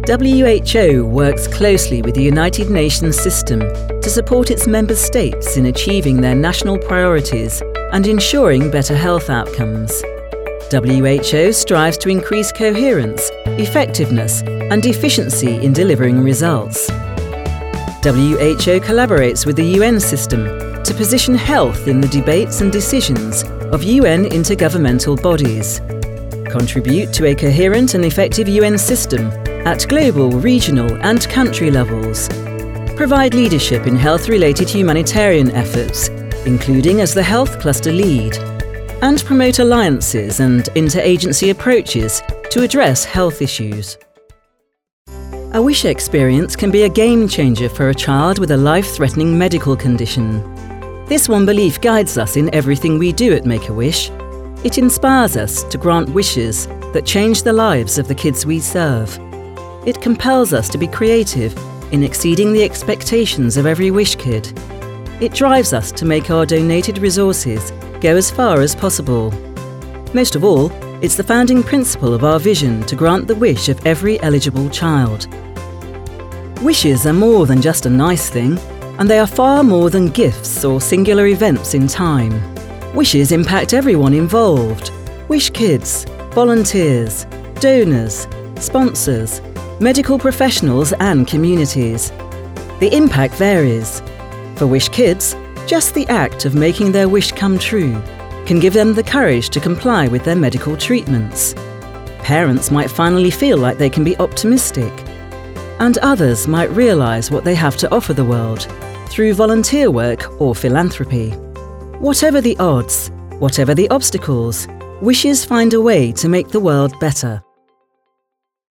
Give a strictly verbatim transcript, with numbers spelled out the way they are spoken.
W H O works closely with the United Nations system to support its member states in achieving their national priorities and ensuring better health outcomes. W H O strives to increase coherence, effectiveness, and efficiency in delivering results. W H O collaborates with the U N system to position health in the debates and decisions of U N intergovernmental bodies, contribute to a coherent and effective U N system at global, regional, and country levels, provide leadership in health-related humanitarian efforts, including as the Health Cluster lead, and promote alliances and interagency approaches to address health issues. A wish experience can be a game changer for a child with a life-threatening medical condition. This one belief guides us in everything we do at Make-A-Wish. It inspires us to grant wishes that change the lives of the kids we serve. It compels us to be creative in exceeding the expectations of every wish kid. It drives us to make our donated resources go as far as possible. Most of all, it's the founding principle of our vision to grant the wish of every eligible child. Wishes are more than just a nice thing, and they are far more than gifts or singular events in time. Wishes impact everyone involved: wish kids, volunteers, donors, sponsors, medical professionals and communities. The impact varies. For wish kids, just the act of making their wish come true can give them the courage to comply with their medical treatments. Parents might finally feel like they can be optimistic, and others might realise what they have to offer the world through volunteer work or philanthropy. Whatever the odds, whatever the obstacles, wishes find a way to make the world better.